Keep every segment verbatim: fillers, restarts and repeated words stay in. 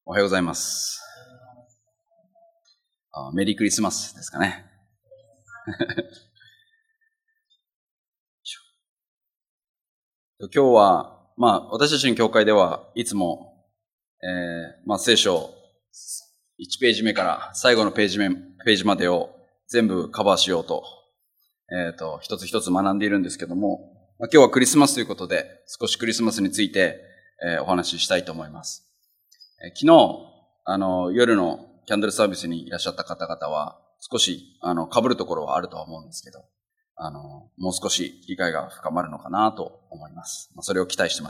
おはようございます。あ、メリークリスマスですかね。今日は、まあ、私たちの教会ではいつも、えー、まあ、聖書いちページ目から最後のページ目、ページまでを全部カバーしようと、えっと、一つ一つ学んでいるんですけども、まあ、今日はクリスマスということで、少しクリスマスについて、えー、お話ししたいと思います。えー、昨日、あの、夜のキャンドルサービスにいらっしゃった方々は、少し、あの、被るところはあるとは思うんですけど、あの、もう少し理解が深まるのかなと思います。それを期待してます。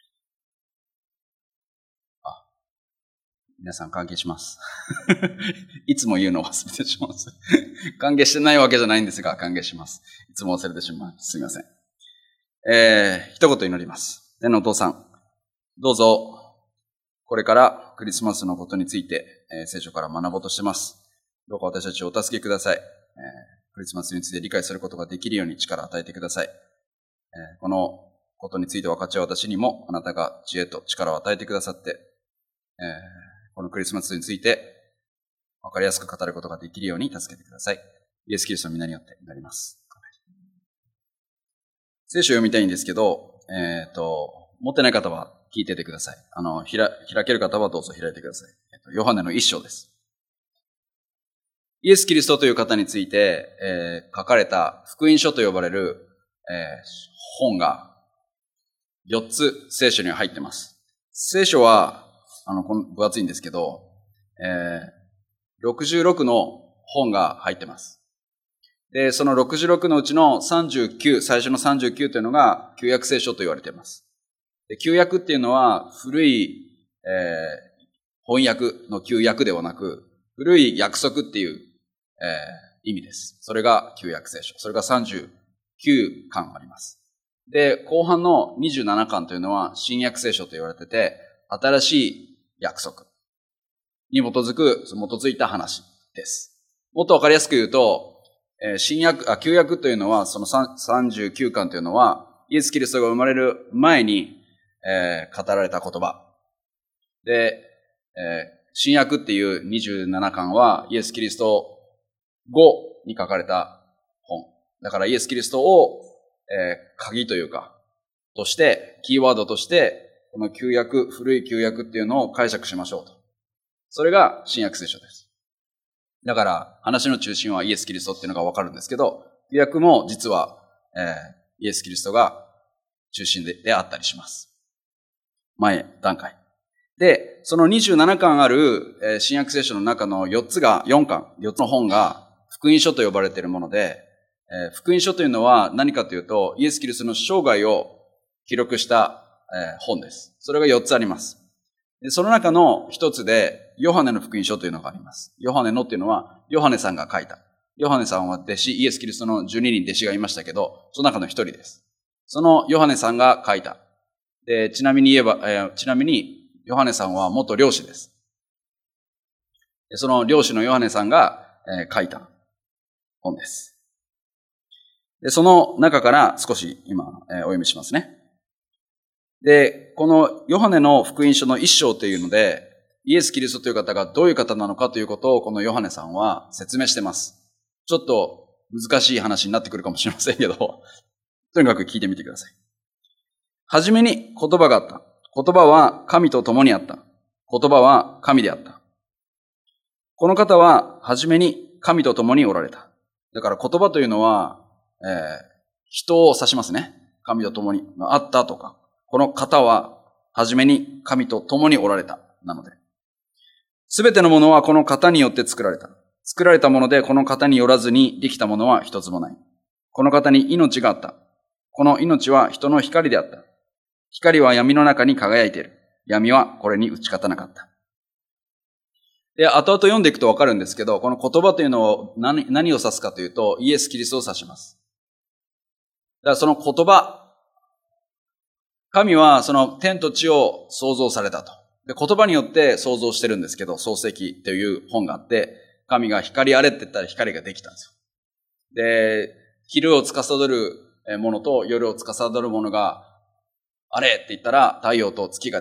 あ、皆さん歓迎します。いつも言うのを忘れてしまいます。歓迎してないわけじゃないんですが、歓迎します。いつも忘れてしまいます。すみません。えー、一言祈ります。天のお父さん、どうぞ、これからクリスマスのことについて、えー、聖書から学ぼうとしてます。どうか私たちをお助けください。えー、クリスマスについて理解することができるように力を与えてください。えー、このことについて分かち合う私にもあなたが知恵と力を与えてくださって、えー、このクリスマスについて分かりやすく語ることができるように助けてください。イエス・キリストの皆によって祈ります。聖書を読みたいんですけど、えっと、持ってない方は聞いててください。あの、ひら、開ける方はどうぞ開いてください。えっと、ヨハネの一章です。イエス・キリストという方について、えー、書かれた福音書と呼ばれる、えー、本がよっつ聖書には入ってます。聖書は、あの、この分厚いんですけど、えー、ろくじゅうろくの本が入ってます。で、そのろくじゅうろくのうちのさんじゅうきゅう、最初のさんじゅうきゅうというのが旧約聖書と言われています。で、旧約っていうのは古い、えー、翻訳の旧約ではなく、古い約束っていう、えー、意味です。それが旧約聖書。それがさんじゅうきゅうかんあります。で、後半のにじゅうななかんというのは新約聖書と言われてて、新しい約束に基づく、基づいた話です。もっとわかりやすく言うと、えー、新約、あ、旧約というのは、そのさんじゅうきゅうかんというのは、イエス・キリストが生まれる前に、えー、語られた言葉。で、えー、新約っていうにじゅうななかんは、イエス・キリスト後に書かれた本。だからイエス・キリストを、えー、鍵というか、として、キーワードとして、この旧約、古い旧約っていうのを解釈しましょうと。それが新約聖書です。だから、話の中心はイエス・キリストっていうのがわかるんですけど、旧約も実は、えー、イエス・キリストが中心で、であったりします。前段階。で、そのにじゅうななかんある、えー、新約聖書の中のよっつが、よんかん、よっつの本が福音書と呼ばれているもので、えー、福音書というのは何かというと、イエス・キリストの生涯を記録した、えー、本です。それがよっつあります。でその中の一つで、ヨハネの福音書というのがあります。ヨハネのっていうのは、ヨハネさんが書いた。ヨハネさんは弟子、イエス・キリストのじゅうににん弟子がいましたけど、その中の一人です。そのヨハネさんが書いた。で、ちなみに言えば、えー、ちなみに、ヨハネさんは元漁師です。でその漁師のヨハネさんが、えー、書いた本です。で、その中から少し今、えー、お読みしますね。で、このヨハネの福音書の一章というので、イエス・キリストという方がどういう方なのかということをこのヨハネさんは説明してます。ちょっと難しい話になってくるかもしれませんけど、とにかく聞いてみてください。はじめに言葉があった。言葉は神と共にあった。言葉は神であった。この方ははじめに神と共におられた。だから言葉というのは、えー、人を指しますね。神と共にあったとか。この方ははじめに神と共におられた。なので。すべてのものはこの方によって作られた。作られたものでこの方によらずにできたものは一つもない。この方に命があった。この命は人の光であった。光は闇の中に輝いている。闇はこれに打ち勝たなかった。で、後々読んでいくとわかるんですけど、この言葉というのを何、何を指すかというと、イエス・キリストを指します。だからその言葉、神はその天と地を創造されたと。で、言葉によって創造してるんですけど、創世記という本があって、神が光あれって言ったら光ができたんですよ。で、昼を司るものと夜を司るものがあれって言ったら太陽と月ができた。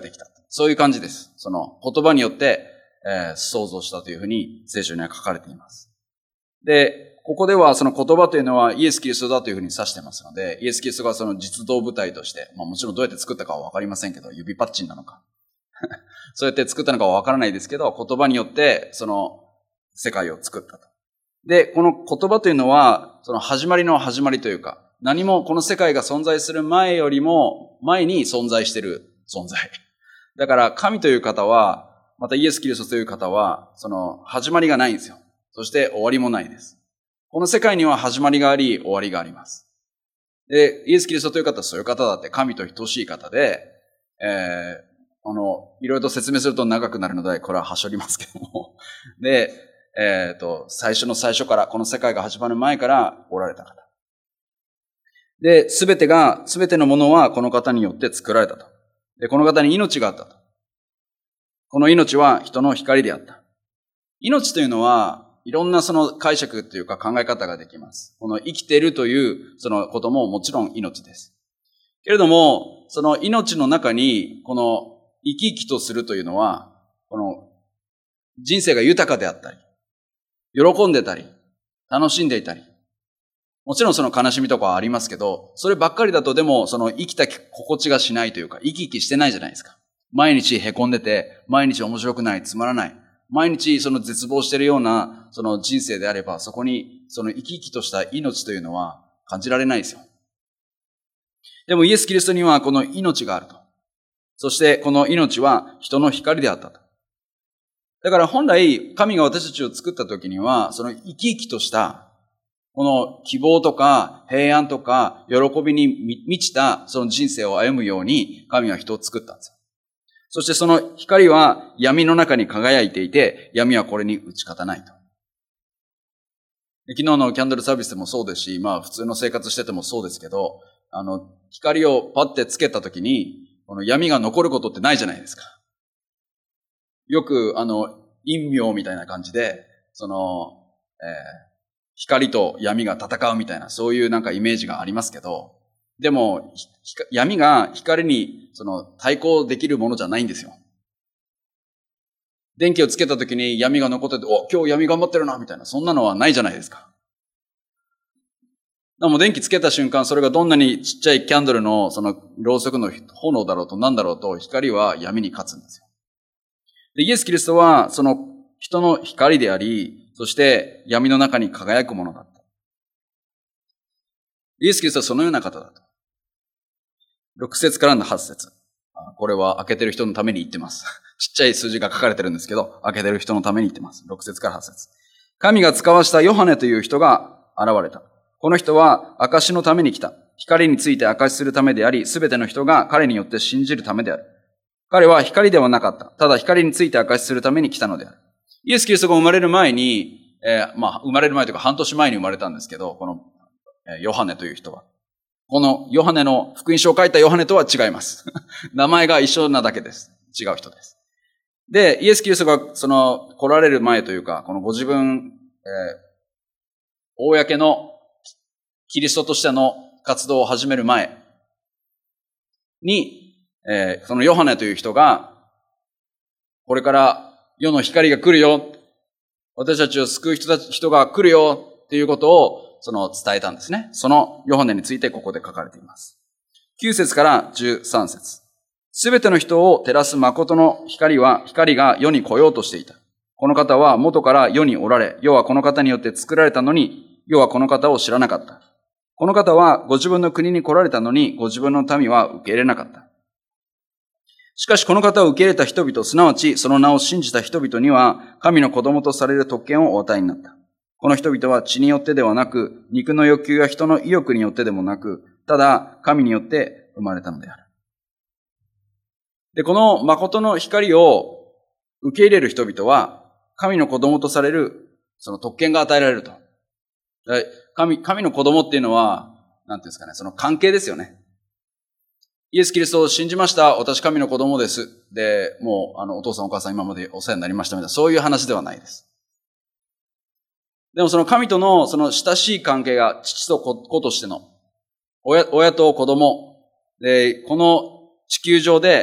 そういう感じです。その言葉によって、えー、創造したというふうに聖書には書かれています。で、ここではその言葉というのはイエス・キリストだというふうに指してますので、イエス・キリストがその実動部隊として、まあもちろんどうやって作ったかはわかりませんけど、指パッチンなのか。そうやって作ったのかはわからないですけど、言葉によってその世界を作ったと。で、この言葉というのは、その始まりの始まりというか、何もこの世界が存在する前よりも前に存在している存在。だから神という方は、またイエス・キリストという方は、その始まりがないんですよ。そして終わりもないです。この世界には始まりがあり、終わりがあります。で、イエス・キリストという方はそういう方だって神と等しい方で、えー、あの、いろいろと説明すると長くなるので、これははしょりますけども。で、えっと、最初の最初から、この世界が始まる前からおられた方。で、すべてが、すべてのものはこの方によって作られたと。で、この方に命があったと。この命は人の光であった。命というのは、いろんなその解釈というか考え方ができます。この生きているというそのことももちろん命です。けれども、その命の中に、この生き生きとするというのは、この人生が豊かであったり、喜んでたり、楽しんでいたり、もちろんその悲しみとかはありますけど、そればっかりだとでもその生きた心地がしないというか、生き生きしてないじゃないですか。毎日凹んでて、毎日面白くない、つまらない。毎日その絶望しているようなその人生であれば、そこにその生き生きとした命というのは感じられないですよ。でもイエス・キリストにはこの命があると。そしてこの命は人の光であったと。だから本来神が私たちを作った時には、その生き生きとしたこの希望とか平安とか喜びに満ちたその人生を歩むように神は人を作ったんですよ。そしてその光は闇の中に輝いていて、闇はこれに打ち勝たないと。昨日のキャンドルサービスでもそうですし、まあ普通の生活しててもそうですけど、あの、光をパッてつけたときに、この闇が残ることってないじゃないですか。よく、あの、陰陽みたいな感じで、その、えー、光と闇が戦うみたいな、そういうなんかイメージがありますけど、でも、闇が光にその対抗できるものじゃないんですよ。電気をつけたときに闇が残ってて、お、今日闇頑張ってるな、みたいな、そんなのはないじゃないですか。でも電気つけた瞬間、それがどんなにちっちゃいキャンドルのそのろうそくの炎だろうと何だろうと、光は闇に勝つんですよ。で、イエス・キリストはその人の光であり、そして闇の中に輝くものだった。イエス・キリストはそのような方だと。ろく節からのはち節。これは開けてる人のために言ってます。ちっちゃい数字が書かれてるんですけど、開けてる人のために言ってます。ろく節からはち節。神が使わしたヨハネという人が現れた。この人は証のために来た。光について証しするためであり、すべての人が彼によって信じるためである。彼は光ではなかった。ただ光について証しするために来たのである。イエス・キリストが生まれる前に、えー、まあ、生まれる前というか半年前に生まれたんですけど、この、えー、ヨハネという人は。このヨハネの福音書を書いたヨハネとは違います。名前が一緒なだけです。違う人です。で、イエス・キリストがその来られる前というか、このご自分、えー、公のキリストとしての活動を始める前に、えー、そのヨハネという人が、これから世の光が来るよ、私たちを救う人たち、人が来るよっていうことをその伝えたんですね。そのヨハネについてここで書かれています。きゅう節からじゅうさん節。すべての人を照らす誠の光は、光が世に来ようとしていた。この方は元から世におられ、世はこの方によって作られたのに、世はこの方を知らなかった。この方はご自分の国に来られたのに、ご自分の民は受け入れなかった。しかしこの方を受け入れた人々、すなわちその名を信じた人々には、神の子供とされる特権をお与えになった。この人々は血によってではなく、肉の欲求や人の意欲によってでもなく、ただ神によって生まれたのである。で、この誠の光を受け入れる人々は、神の子供とされるその特権が与えられると。神、神の子供っていうのは、なんていうんですかね、その関係ですよね。イエス・キリストを信じました。私神の子供です。で、もう、あの、お父さんお母さん今までお世話になりましたみたいな、そういう話ではないです。でもその神とのその親しい関係が父と子としての、親、親と子供、で、この地球上で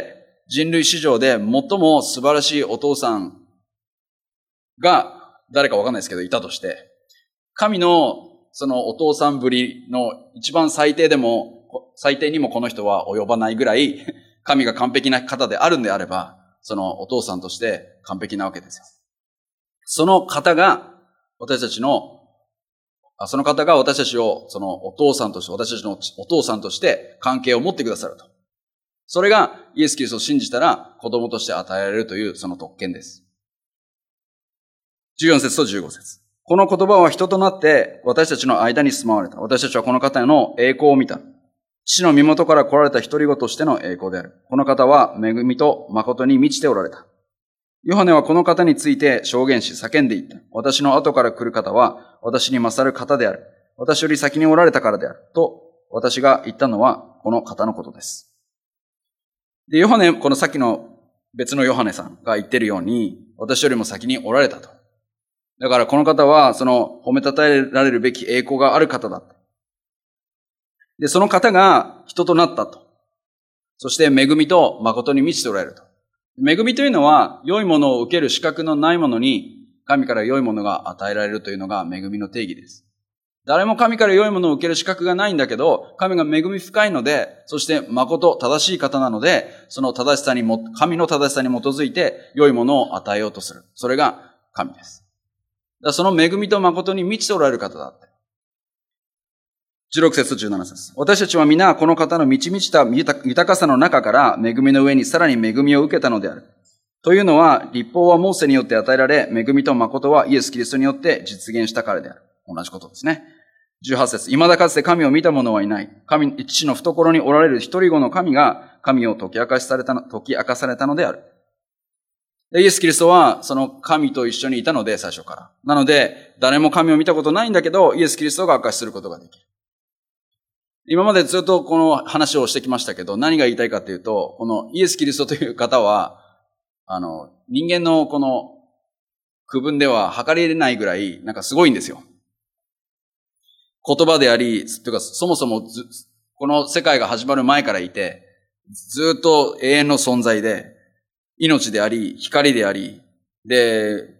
人類史上で最も素晴らしいお父さんが誰かわかんないですけどいたとして、神のそのお父さんぶりの一番最低でも、最低にもこの人は及ばないぐらい、神が完璧な方であるんであれば、そのお父さんとして完璧なわけですよ。その方が私たちのその方が私たちを、そのお父さんとして、私たちのお父さんとして関係を持ってくださると。それがイエス・キリストを信じたら子供として与えられるというその特権です。じゅうよん節とじゅうご節。この言葉は人となって私たちの間に住まわれた。私たちはこの方の栄光を見た。父の身元から来られた一人子としての栄光である。この方は恵みと誠に満ちておられた。ヨハネはこの方について証言し叫んでいった。私の後から来る方は私に勝る方である。私より先におられたからである。と私が言ったのはこの方のことです。で、ヨハネ、このさっきの別のヨハネさんが言ってるように、私よりも先におられたと。だからこの方はその褒めたたえられるべき栄光がある方だ。で、その方が人となったと。そして恵みと誠に満ちておられると。恵みというのは、良いものを受ける資格のないものに、神から良いものが与えられるというのが恵みの定義です。誰も神から良いものを受ける資格がないんだけど、神が恵み深いので、そして誠、正しい方なので、その正しさにも、神の正しさに基づいて良いものを与えようとする。それが神です。だからその恵みと誠に満ちておられる方だって。じゅうろく節とじゅうなな節。私たちは皆この方の満ち満ちた豊かさの中から恵みの上にさらに恵みを受けたのである。というのは、律法はモーセによって与えられ、恵みと誠はイエス・キリストによって実現したからである。同じことですね。じゅうはち節。未だかつて神を見た者はいない。神、父の懐におられる一人子の神が神を解き明かしされたの、解き明かされたのである。イエス・キリストはその神と一緒にいたので、最初から。なので、誰も神を見たことないんだけど、イエス・キリストが明かしすることができる。今までずっとこの話をしてきましたけど、何が言いたいかというと、このイエス・キリストという方は、あの、人間のこの区分では測りれないぐらい、なんかすごいんですよ。言葉であり、というかそもそもずこの世界が始まる前からいて、ずっと永遠の存在で、命であり、光であり、で、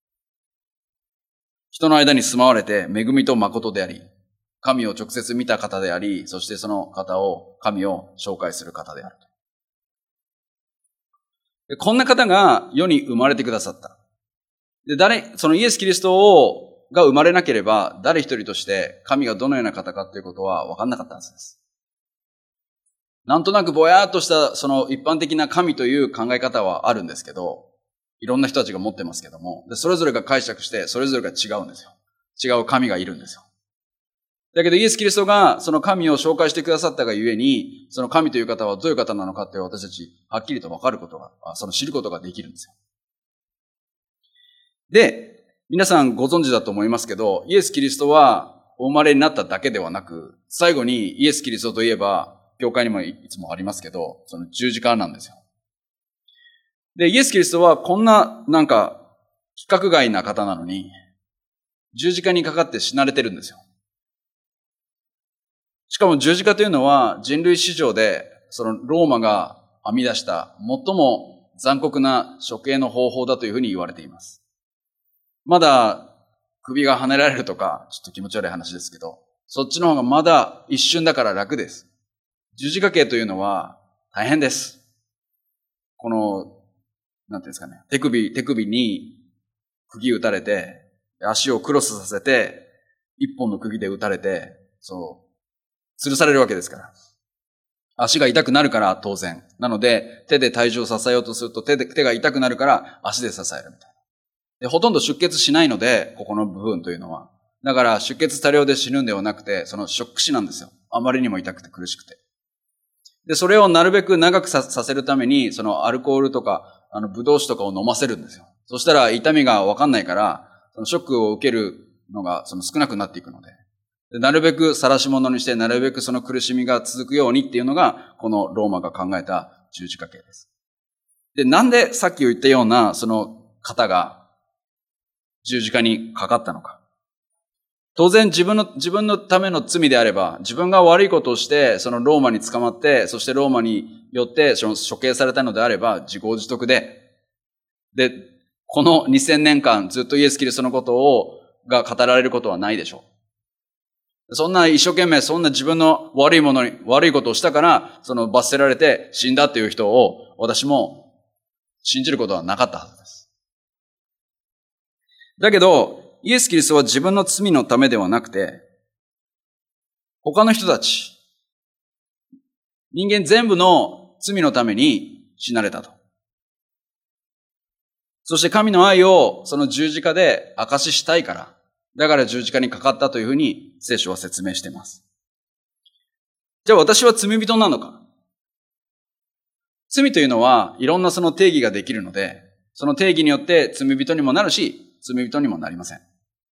人の間に住まわれて、恵みと誠であり、神を直接見た方であり、そしてその方を、神を紹介する方である。でこんな方が世に生まれてくださった。で、誰、そのイエス・キリストを、が生まれなければ、誰一人として神がどのような方かということは分かんなかったはずです。なんとなくぼやーっとしたその一般的な神という考え方はあるんですけど、いろんな人たちが持ってますけども、でそれぞれが解釈して、それぞれが違うんですよ。違う神がいるんですよ。だけどイエス・キリストがその神を紹介してくださったがゆえに、その神という方はどういう方なのかって私たちはっきりと分かることが、その知ることができるんですよ。で、皆さんご存知だと思いますけど、イエス・キリストはお生まれになっただけではなく、最後にイエス・キリストといえば、教会にもいつもありますけど、その十字架なんですよ。で、イエス・キリストはこんななんか規格外な方なのに、十字架にかかって死なれてるんですよ。しかも十字架というのは人類史上でそのローマが編み出した最も残酷な処刑の方法だというふうに言われています。まだ首が跳ねられるとかちょっと気持ち悪い話ですけど、そっちの方がまだ一瞬だから楽です。十字架刑というのは大変です。この、なんていうんですかね、手首、手首に釘打たれて、足をクロスさせて、一本の釘で打たれて、そう、吊るされるわけですから。足が痛くなるから当然。なので、手で体重を支えようとすると手で、手が痛くなるから足で支えるみたいな。で、ほとんど出血しないので、ここの部分というのは。だから出血多量で死ぬんではなくて、そのショック死なんですよ。あまりにも痛くて苦しくて。で、それをなるべく長くさ、させるために、そのアルコールとか、あの、ブドウ酒とかを飲ませるんですよ。そしたら痛みがわかんないから、そのショックを受けるのがその少なくなっていくので。でなるべく晒し物にして、なるべくその苦しみが続くようにっていうのが、このローマが考えた十字架刑です。で、なんでさっき言ったような、その方が十字架にかかったのか。 当然自分の、自分のための罪であれば、自分が悪いことをして、そのローマに捕まって、そしてローマによってその処刑されたのであれば、自業自得で、で、このにせんねんかんずっとイエス・キリストのことを、が語られることはないでしょう。そんな一生懸命、そんな自分の悪いものに、悪いことをしたから、その罰せられて死んだっていう人を、私も信じることはなかったはずです。だけど、イエス・キリストは自分の罪のためではなくて、他の人たち、人間全部の罪のために死なれたと。そして神の愛をその十字架で証ししたいから、だから十字架にかかったというふうに聖書は説明しています。じゃあ私は罪人なのか？罪というのはいろんなその定義ができるので、その定義によって罪人にもなるし、罪人にもなりません。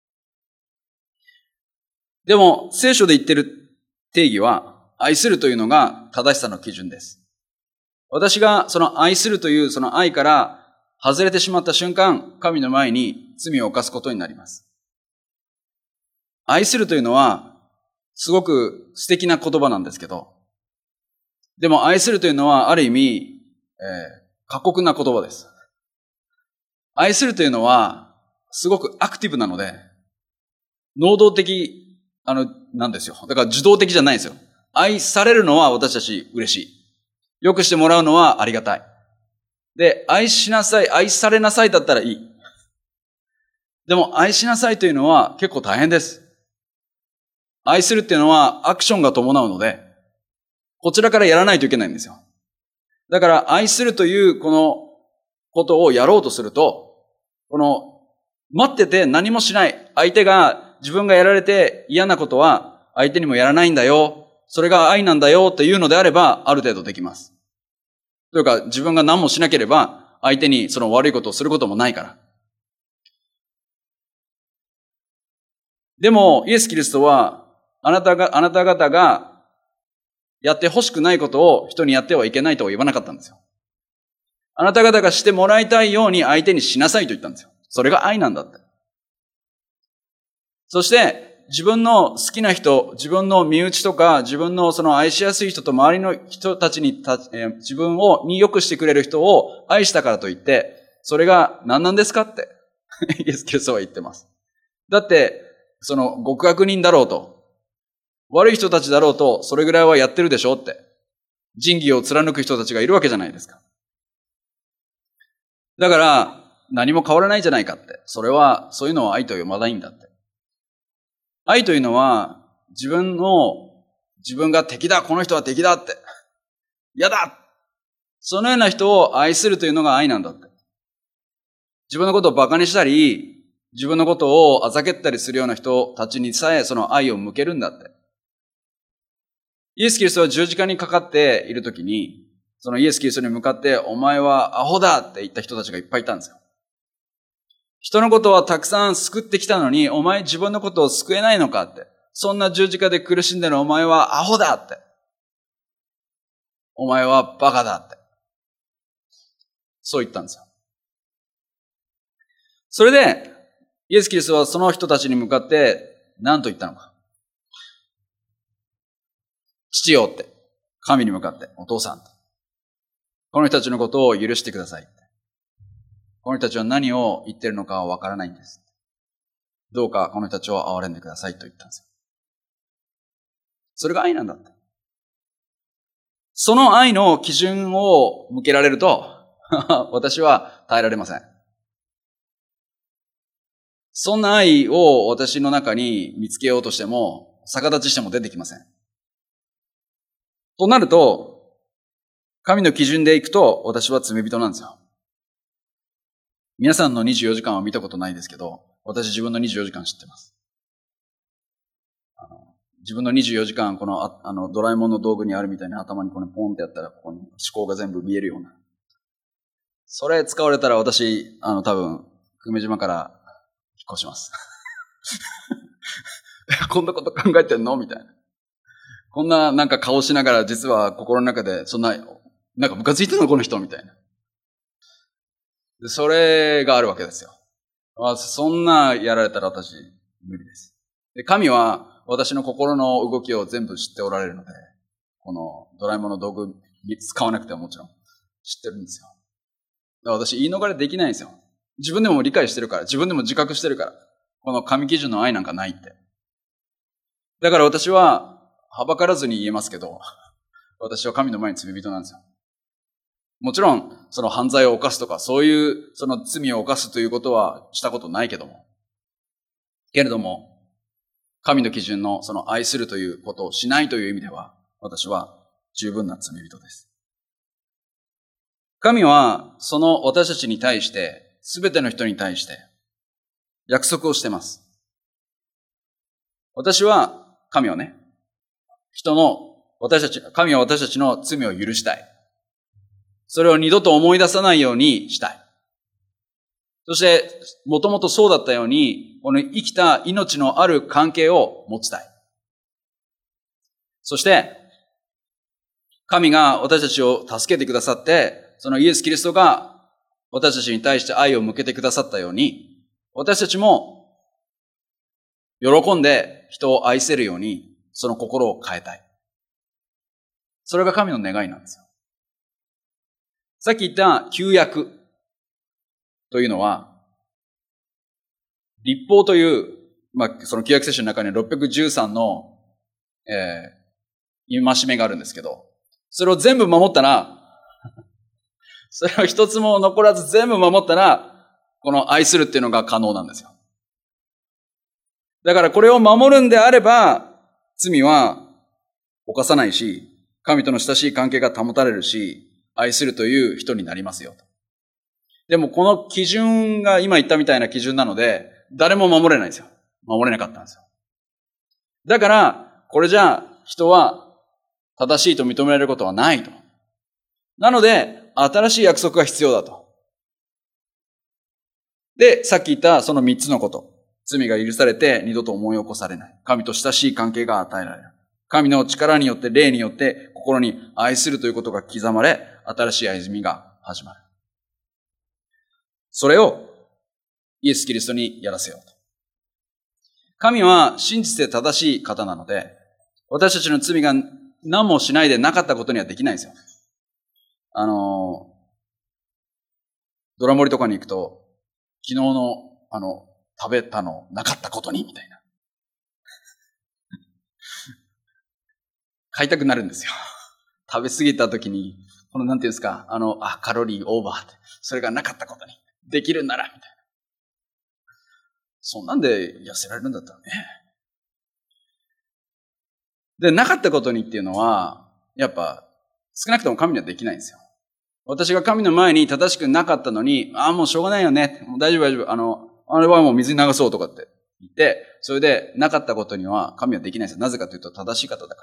でも聖書で言ってる定義は、愛するというのが正しさの基準です。私がその愛するというその愛から外れてしまった瞬間、神の前に罪を犯すことになります。愛するというのは、すごく素敵な言葉なんですけど、でも愛するというのはある意味、えー、過酷な言葉です。愛するというのは、すごくアクティブなので、能動的、あの、なんですよ。だから受動的じゃないんですよ。愛されるのは私たち嬉しい。よくしてもらうのはありがたい。で、愛しなさい、愛されなさいだったらいい。でも愛しなさいというのは結構大変です。愛するっていうのはアクションが伴うので、こちらからやらないといけないんですよ。だから愛するというこのことをやろうとすると、この待ってて何もしない。相手が自分がやられて嫌なことは相手にもやらないんだよ。それが愛なんだよっていうのであればある程度できます。というか自分が何もしなければ相手にその悪いことをすることもないから。でもイエス・キリストはあなたが、あなた方がやってほしくないことを人にやってはいけないとは言わなかったんですよ。あなた方がしてもらいたいように相手にしなさいと言ったんですよ。それが愛なんだって。そして自分の好きな人、自分の身内とか自分のその愛しやすい人と周りの人たちにた、えー、自分をに良くしてくれる人を愛したからといって、それが何なんですかってイエス・キリストは言ってます。だってその極悪人だろうと、悪い人たちだろうと、それぐらいはやってるでしょって。仁義を貫く人たちがいるわけじゃないですか。だから、何も変わらないじゃないかって。それは、そういうのは愛と呼ばないんだって。愛というのは、自分の、自分が敵だ、この人は敵だって。嫌だ！そのような人を愛するというのが愛なんだって。自分のことを馬鹿にしたり、自分のことをあざけったりするような人たちにさえその愛を向けるんだって。イエス・キリストは十字架にかかっているときに、そのイエス・キリストに向かって、お前はアホだって言った人たちがいっぱいいたんですよ。人のことはたくさん救ってきたのに、お前自分のことを救えないのかって。そんな十字架で苦しんでるお前はアホだって。お前はバカだって。そう言ったんですよ。それで、イエス・キリストはその人たちに向かって、何と言ったのか。父よって、神に向かって、お父さんって。この人たちのことを許してくださいって。この人たちは何を言ってるのかはわからないんです。どうかこの人たちを憐れんでくださいと言ったんですよ。それが愛なんだって。その愛の基準を向けられると、私は耐えられません。そんな愛を私の中に見つけようとしても、逆立ちしても出てきません。となると、神の基準でいくと、私は罪人なんですよ。皆さんのにじゅうよじかんは見たことないですけど、私自分のにじゅうよじかん知ってます。あの自分のにじゅうよじかん、この、ああの、ドラえもんの道具にあるみたいに頭にこのポンってやったら、ここに思考が全部見えるような。それ使われたら私、あの、多分、久米島から引っ越します。こんなこと考えてんのみたいな。こんななんか顔しながら実は心の中でそんな、なんかムカついてんのこの人みたいな。でそれがあるわけですよ。あそんなやられたら私無理です。 で、神は私の心の動きを全部知っておられるので、このドラえもんの道具使わなくてはもちろん知ってるんですよ。だから私言い逃れできないんですよ。自分でも理解してるから、自分でも自覚してるから。この神基準の愛なんかないって。だから私は、はばからずに言えますけど、私は神の前に罪人なんですよ。もちろん、その犯罪を犯すとか、そういう、その罪を犯すということはしたことないけども。けれども、神の基準のその愛するということをしないという意味では、私は十分な罪人です。神は、その私たちに対して、すべての人に対して、約束をしています。私は、神はね、人の、私たち、神は私たちの罪を許したい。それを二度と思い出さないようにしたい。そして、もともとそうだったように、この生きた命のある関係を持ちたい。そして、神が私たちを助けてくださって、そのイエス・キリストが私たちに対して愛を向けてくださったように、私たちも喜んで人を愛せるように、その心を変えたい。それが神の願いなんですよ。さっき言った旧約というのは、律法という、まあ、その旧約聖書の中にろっぴゃくじゅうさんの、えー、戒めがあるんですけど、それを全部守ったら、それを一つも残らず全部守ったら、この愛するっていうのが可能なんですよ。だからこれを守るんであれば、罪は犯さないし、神との親しい関係が保たれるし、愛するという人になりますよと。でもこの基準が今言ったみたいな基準なので、誰も守れないんですよ。守れなかったんですよ。だから、これじゃあ人は正しいと認められることはないと。なので、新しい約束が必要だと。で、さっき言ったその三つのこと。罪が許されて二度と思い起こされない。神と親しい関係が与えられる。神の力によって、霊によって心に愛するということが刻まれ、新しい歩みが始まる。それをイエス・キリストにやらせようと。神は真実で正しい方なので、私たちの罪が何もしないでなかったことにはできないんですよ。あの、ドラ盛りとかに行くと、昨日の、あの、食べたのなかったことに、みたいな。買いたくなるんですよ。食べ過ぎた時に、このなんていうんですか、あの、あ、カロリーオーバーって、それがなかったことに、できるんなら、みたいな。そんなんで痩せられるんだったらね。で、なかったことにっていうのは、やっぱ、少なくとも神にはできないんですよ。私が神の前に正しくなかったのに、ああ、もうしょうがないよね。もう大丈夫大丈夫。あの、あれはもう水に流そうとかって言って、それでなかったことには神はできないんですよ。なぜかというと正しい方だから。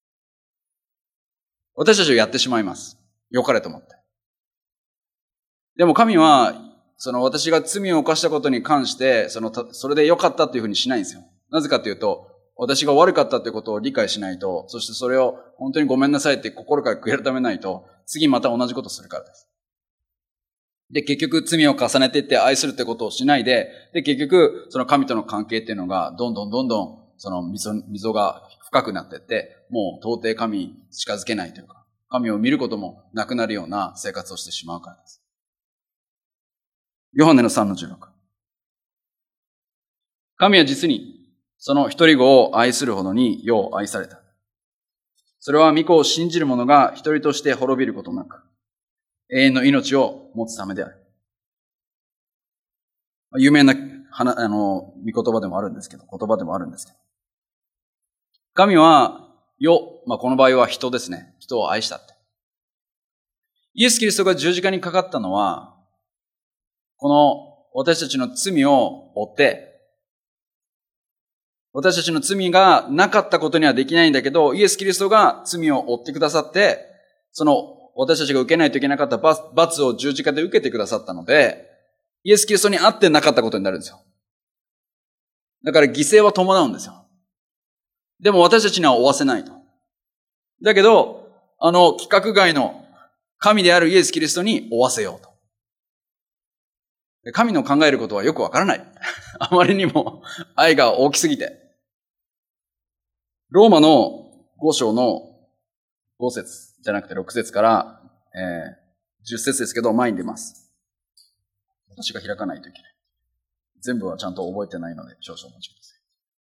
私たちはやってしまいます。良かれと思って。でも神は、その私が罪を犯したことに関して、その、それで良かったというふうにしないんですよ。なぜかというと、私が悪かったということを理解しないと、そしてそれを本当にごめんなさいって心から悔い改めないと、次また同じことをするからです。で、結局罪を重ねていって愛するってことをしないで、で、結局その神との関係っていうのがどんどんどんどんその溝、溝が深くなっていって、もう到底神に近づけないというか、神を見ることもなくなるような生活をしてしまうからです。ヨハネのさんのじゅうろく。神は実にその一人子を愛するほどに世を愛された。それは御子を信じる者が一人として滅びることなく、永遠の命を持つためである。有名なあの御言葉でもあるんですけど、言葉でもあるんですけど。神は世、まあ、この場合は人ですね。人を愛したって。イエス・キリストが十字架にかかったのは、この私たちの罪を負って、私たちの罪がなかったことにはできないんだけど、イエス・キリストが罪を負ってくださって、その私たちが受けないといけなかった罰を十字架で受けてくださったので、イエス・キリストにあってなかったことになるんですよ。だから犠牲は伴うんですよ。でも私たちには負わせないと。だけど、あの規格外の神であるイエス・キリストに負わせようと。神の考えることはよくわからない。あまりにも愛が大きすぎて。 ローマのご章のご節じゃなくてろく節から、えー、じゅっ節ですけど、前に出ます。私が開かないといけない。全部はちゃんと覚えてないので、少々お待ちください。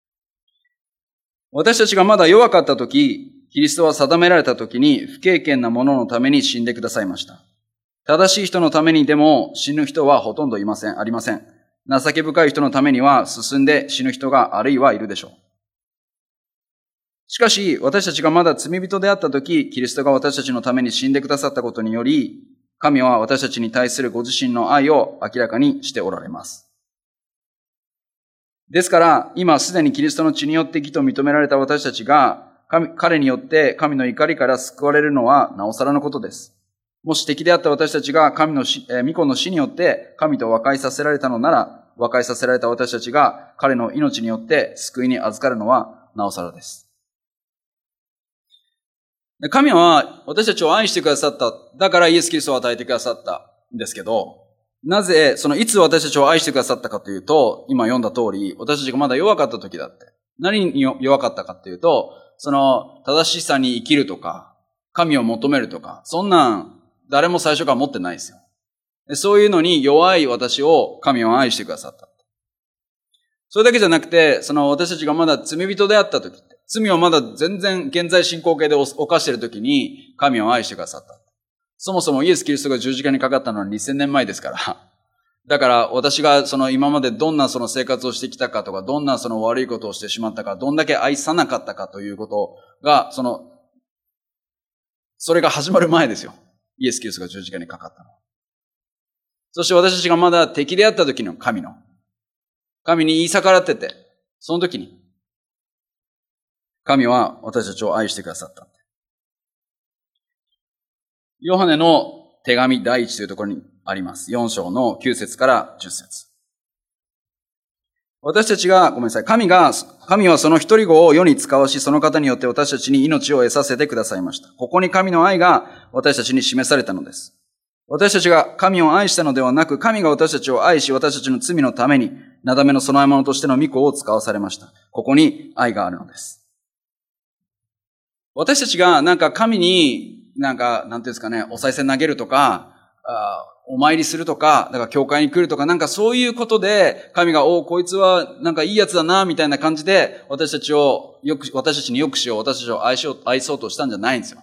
私たちがまだ弱かったとき、キリストは定められたときに不経験な者のために死んでくださいました。正しい人のためにでも死ぬ人はほとんどいません、ありません。情け深い人のためには進んで死ぬ人があるいはいるでしょう。しかし、私たちがまだ罪人であったとき、キリストが私たちのために死んでくださったことにより、神は私たちに対するご自身の愛を明らかにしておられます。ですから、今すでにキリストの血によって義と認められた私たちが、神彼によって神の怒りから救われるのはなおさらのことです。もし敵であった私たちが神の死、えー、御子の死によって神と和解させられたのなら、和解させられた私たちが彼の命によって救いに預かるのはなおさらです。神は私たちを愛してくださった。だからイエス・キリストを与えてくださったんですけど、なぜ、そのいつ私たちを愛してくださったかというと、今読んだ通り、私たちがまだ弱かった時だって。何に弱かったかというと、その正しさに生きるとか、神を求めるとか、そんなん誰も最初から持ってないですよ。そういうのに弱い私を神は愛してくださった。それだけじゃなくて、その私たちがまだ罪人であった時って、罪をまだ全然現在進行形で犯している時に神を愛してくださった。そもそもイエス・キリストが十字架にかかったのはにせんねんまえですから。だから私がその今までどんなその生活をしてきたかとか、どんなその悪いことをしてしまったか、どんだけ愛さなかったかということが、その、それが始まる前ですよ。イエス・キリストが十字架にかかったの。そして私たちがまだ敵であった時の神の、神に言い逆らってて、その時に、神は私たちを愛してくださった。ヨハネの手紙第一というところにあります。よん章のきゅう節からじゅっ節。私たちが、ごめんなさい、神が、神はその一人子を世に使わし、その方によって私たちに命を得させてくださいました。ここに神の愛が私たちに示されたのです。私たちが神を愛したのではなく、神が私たちを愛し、私たちの罪のために、なだめの供え物としての御子を使わされました。ここに愛があるのです。私たちがなんか神に、なんか、なんていうんですかね、お賽銭投げるとか、あお参りするとか、だから教会に来るとか、なんかそういうことで、神が、おこいつはなんかいいやつだな、みたいな感じで、私たちをよく、私たちによくしよう、私たちを愛しよう、愛そうとしたんじゃないんですよ。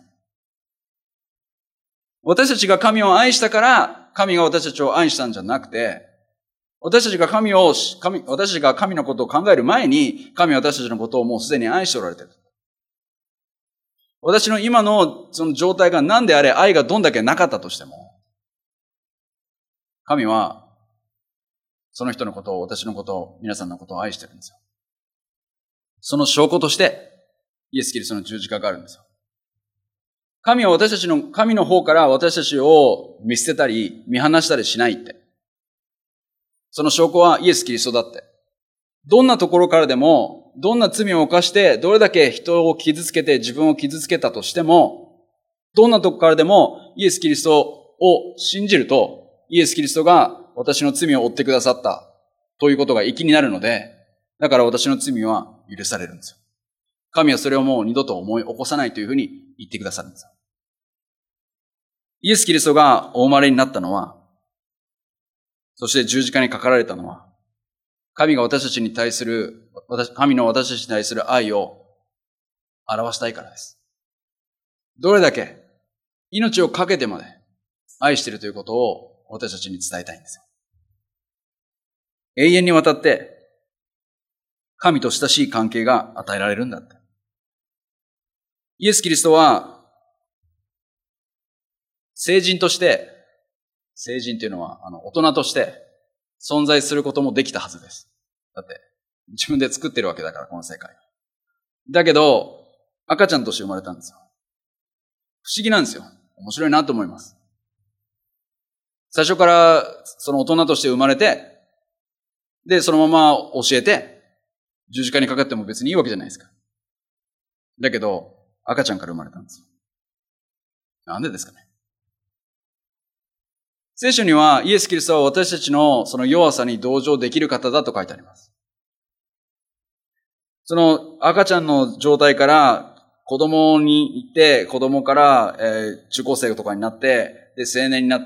私たちが神を愛したから、神が私たちを愛したんじゃなくて、私たちが神を、神、私たちが神のことを考える前に、神は私たちのことをもうすでに愛しておられている。私の今のその状態が何であれ、愛がどんだけなかったとしても、神は、その人のことを、私のことを、皆さんのことを愛してるんですよ。その証拠として、イエス・キリストの十字架があるんですよ。神は私たちの、神の方から私たちを見捨てたり、見放したりしないって。その証拠はイエス・キリストだって。どんなところからでも、どんな罪を犯して、どれだけ人を傷つけて自分を傷つけたとしても、どんなところからでもイエス・キリストを信じると、イエス・キリストが私の罪を負ってくださったということが粋になるので、だから私の罪は許されるんですよ。神はそれをもう二度と思い起こさないというふうに言ってくださるんですよ。イエス・キリストがお生まれになったのは、そして十字架にかかられたのは、神が私たちに対する、神の私たちに対する愛を表したいからです。どれだけ命を懸けてまで愛しているということを私たちに伝えたいんですよ。永遠にわたって神と親しい関係が与えられるんだって。イエス・キリストは聖人として、聖人というのはあの大人として存在することもできたはずです。だって、自分で作ってるわけだから、この世界。だけど、赤ちゃんとして生まれたんですよ。不思議なんですよ。面白いなと思います。最初から、その大人として生まれて、で、そのまま教えて、十字架にかかっても別にいいわけじゃないですか。だけど、赤ちゃんから生まれたんですよ。なんでですかね。聖書にはイエス・キリストは私たちのその弱さに同情できる方だと書いてあります。 その赤ちゃんの状態から子供に行って、子供から、えー、中高生とかになって、で、青年になって、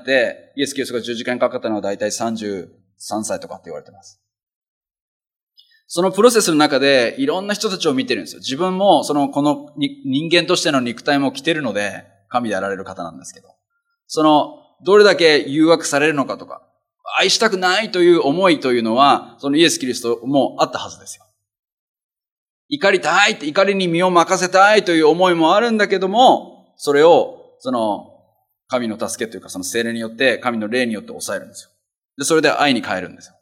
イエス・キリストが十字架にかかったのはだいたいさんじゅうさんさいとかって言われてます。そのプロセスの中でいろんな人たちを見てるんですよ。自分もその、この人間としての肉体も着てるので、神であられる方なんですけど、その、どれだけ誘惑されるのかとか、愛したくないという思いというのは、そのイエス・キリストもあったはずですよ。怒りたいって、怒りに身を任せたいという思いもあるんだけども、それを、その、神の助けというか、その聖霊によって、神の霊によって抑えるんですよ。で、それで愛に変えるんですよ。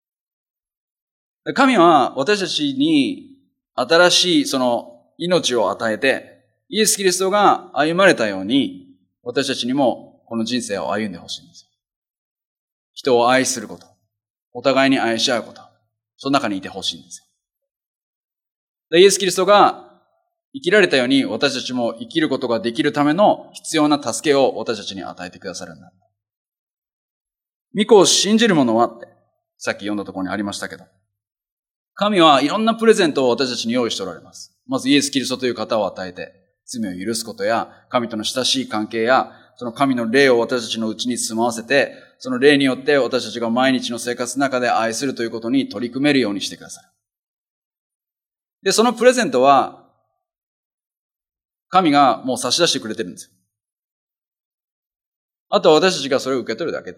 神は私たちに新しいその命を与えて、イエス・キリストが歩まれたように、私たちにもこの人生を歩んでほしいんですよ。人を愛すること、お互いに愛し合うこと、その中にいてほしいんですよ。で、イエス・キリストが生きられたように、私たちも生きることができるための必要な助けを私たちに与えてくださるんだ。御子を信じる者はって、さっき読んだところにありましたけど、神はいろんなプレゼントを私たちに用意しておられます。まずイエス・キリストという方を与えて、罪を許すことや、神との親しい関係や、その神の霊を私たちのうちに住まわせて、その霊によって私たちが毎日の生活の中で愛するということに取り組めるようにしてください。で、そのプレゼントは、神がもう差し出してくれてるんですよ。あとは私たちがそれを受け取るだけです。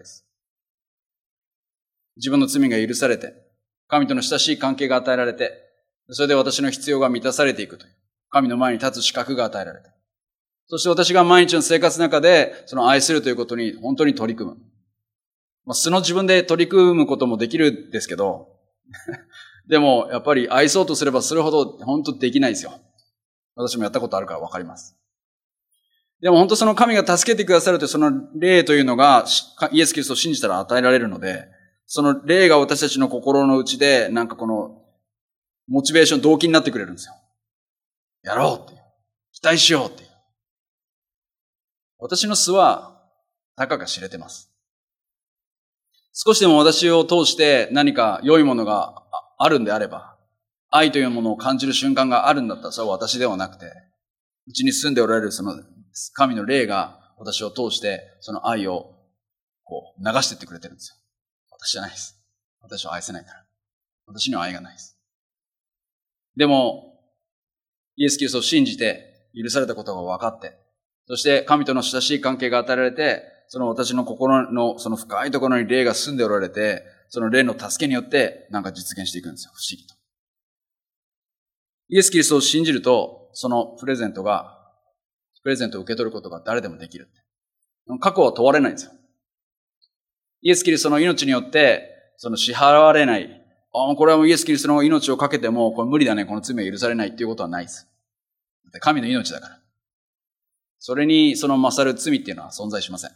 自分の罪が許されて、神との親しい関係が与えられて、それで私の必要が満たされていくという、神の前に立つ資格が与えられて、そして私が毎日の生活の中で、その愛するということに本当に取り組む。まあ、素の自分で取り組むこともできるんですけど、でもやっぱり愛そうとすればするほど本当できないですよ。私もやったことあるからわかります。でも本当その神が助けてくださるというその霊というのが、イエス・キリストを信じたら与えられるので、その霊が私たちの心の内で、なんかこの、モチベーション、動機になってくれるんですよ。やろうっていう。期待しようっていう。私の素は、たかが知れてます。少しでも私を通して何か良いものがあるんであれば、愛というものを感じる瞬間があるんだったら、それは私ではなくて、うちに住んでおられるその神の霊が私を通して、その愛をこう流していってくれてるんですよ。私じゃないです。私を愛せないから。私には愛がないです。でも、イエス・キリストを信じて、許されたことが分かって、そして神との親しい関係が与えられて、その私の心のその深いところに霊が住んでおられて、その霊の助けによってなんか実現していくんですよ。不思議と。イエス・キリストを信じると、そのプレゼントが、プレゼントを受け取ることが誰でもできる。過去は問われないんですよ。イエス・キリストの命によって、その支払われない。ああ、これはもうイエス・キリストの命をかけても、これ無理だね、この罪は許されないっていうことはないです。だって神の命だから。それにその勝る罪っていうのは存在しません。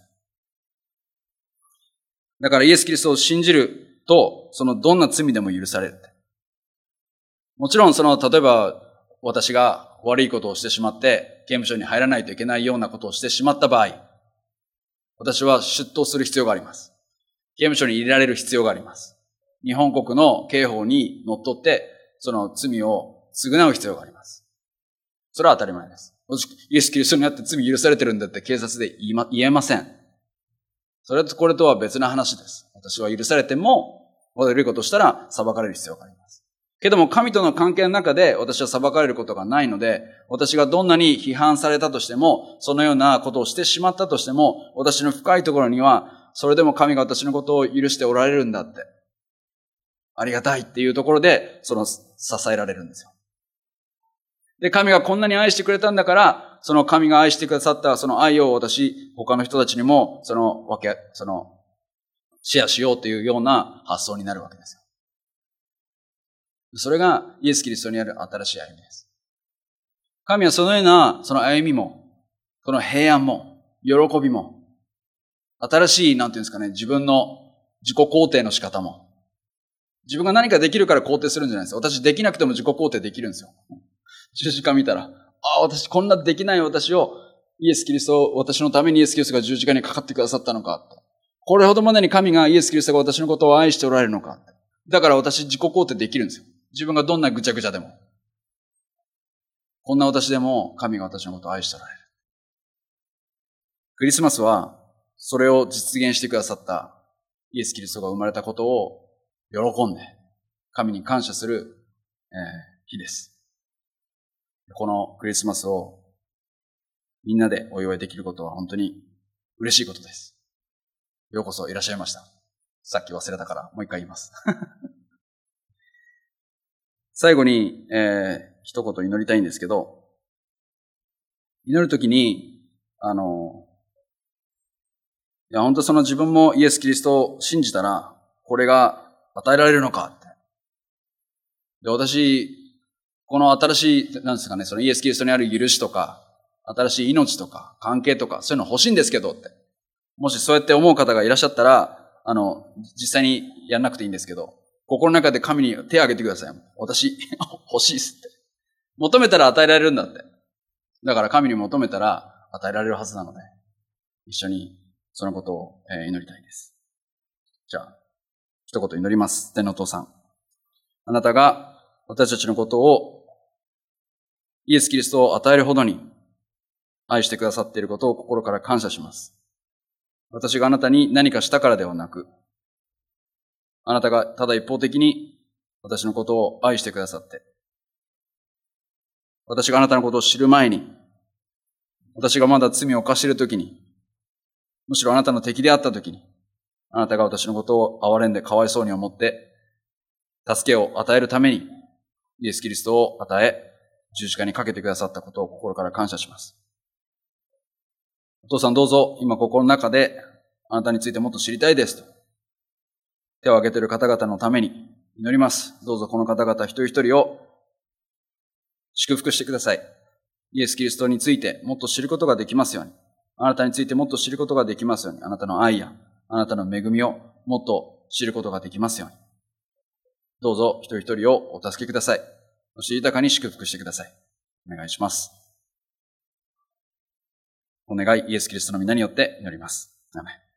だからイエス・キリストを信じると、そのどんな罪でも許されるって。もちろんその、例えば私が悪いことをしてしまって、刑務所に入らないといけないようなことをしてしまった場合、私は出頭する必要があります。刑務所に入れられる必要があります。日本国の刑法にのっとって、その罪を償う必要があります。それは当たり前です。イエス・キリストにあって罪許されてるんだって警察で言いま、言えません。それとこれとは別な話です。私は許されても、悪いことをしたら裁かれる必要があります。けども神との関係の中で私は裁かれることがないので、私がどんなに批判されたとしても、そのようなことをしてしまったとしても、私の深いところには、それでも神が私のことを許しておられるんだって。ありがたいっていうところで、その支えられるんですよ。で、神がこんなに愛してくれたんだから、その神が愛してくださったその愛を私、他の人たちにも、そのわけ、その、シェアしようというような発想になるわけですよ。それがイエス・キリストにある新しい歩みです。神はそのような、その歩みも、この平安も、喜びも、新しい、なんていうんですかね、自分の自己肯定の仕方も、自分が何かできるから肯定するんじゃないです。私できなくても自己肯定できるんですよ。十字架見たら、ああ、私こんなできない私を、イエス・キリスト、私のためにイエス・キリストが十字架にかかってくださったのか。これほどまでに神がイエス・キリストが私のことを愛しておられるのか。だから私自己肯定できるんですよ。自分がどんなぐちゃぐちゃでも。 こんな私でも神が私のことを愛しておられる。クリスマスはそれを実現してくださったイエス・キリストが生まれたことを喜んで神に感謝する、えー、日です。このクリスマスをみんなでお祝いできることは本当に嬉しいことです。ようこそいらっしゃいました。さっき忘れたからもう一回言います。最後に、えー、一言祈りたいんですけど、祈るときに、あの、いや本当その自分もイエス・キリストを信じたら、これが与えられるのかって。で、私、この新しい、なんですかね、そのイエス・キリストにある許しとか、新しい命とか、関係とか、そういうの欲しいんですけどって。もしそうやって思う方がいらっしゃったら、あの、実際にやんなくていいんですけど、心の中で神に手を挙げてください。私、欲しいっすって。求めたら与えられるんだって。だから神に求めたら与えられるはずなので、一緒にそのことを祈りたいです。じゃあ、一言祈ります。天のお父さん。あなたが私たちのことをイエス・キリストを与えるほどに愛してくださっていることを心から感謝します。私があなたに何かしたからではなく、あなたがただ一方的に私のことを愛してくださって、私があなたのことを知る前に、私がまだ罪を犯しているときに、むしろあなたの敵であったときに、あなたが私のことを憐れんでかわいそうに思って、助けを与えるために、イエス・キリストを与え、十字架にかけてくださったことを心から感謝します。お父さんどうぞ今心の中であなたについてもっと知りたいですと。手を挙げている方々のために祈ります。どうぞこの方々一人一人を祝福してください。イエス・キリストについてもっと知ることができますように。あなたについてもっと知ることができますように。あなたの愛やあなたの恵みをもっと知ることができますように。どうぞ一人一人をお助けください。そして豊かに祝福してください。お願いします。お願いイエス・キリストの皆によって祈ります。アーメン。